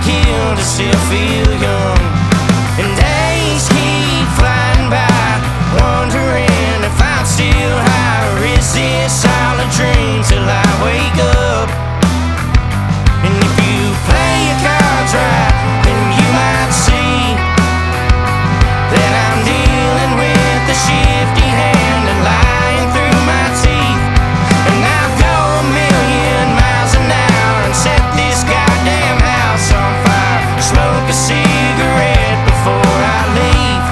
killed to still feel young. And days keep flying by, wondering if I'm still high, or is this all a dream till I wake up? And if you play your cards right, then you might see that I'm dealing with the shifty hand and lying through my teeth. And I'll go a million miles an hour and set this goddamn house on fire, smoke a cigarette before I leave.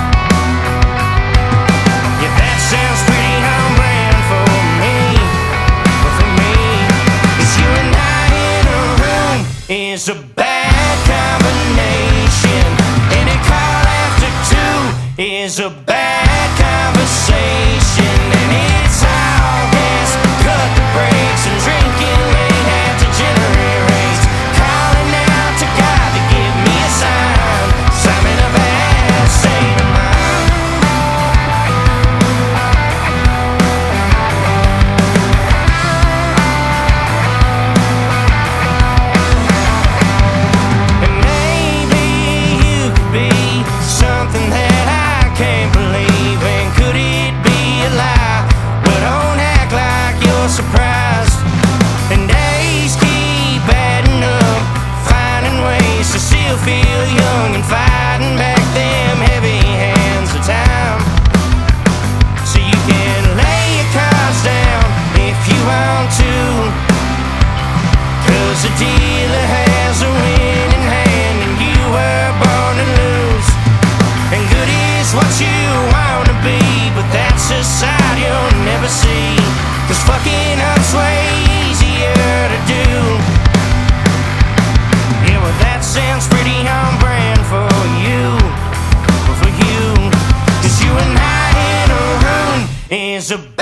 Yeah, that sounds pretty on brand for me. But for me, it's you and I in a room is a bad combination. Any call after two is a bad conversation. And it's all gas, cut the brakes, and drinking late at degenerate rates. Calling out to God to give me a sign, I'm in a bad state of mind. And maybe you could be something that I can't believe in. Could it be a lie? Well, don't act like you're surprised. And days keep adding up, finding ways to still feel young and fighting back them heavy hands of time. So you can lay your cards down if you want to, 'cause the dealer has a winning hand and you were born to lose. And good is what you wanna be, but that's a side you'll never see, 'cause fucking up's way easier to do. Yeah, well that sounds pretty on brand for you, but for you, 'cause you and I in a room is a